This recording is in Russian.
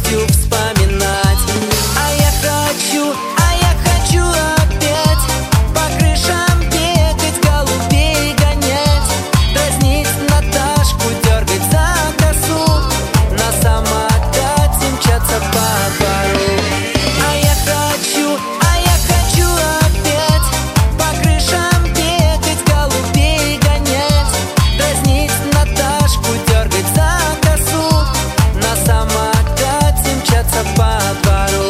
грустью вспоминать. А я хочу опять по крышам бегать, голубей гонять, дразнить Наташку, дергать за косу, на самокате мчаться по двору. А я хочу опять по крышам бегать, голубей гонять, дразнить Наташку, дергать за косу, на самокате мчаться по двору.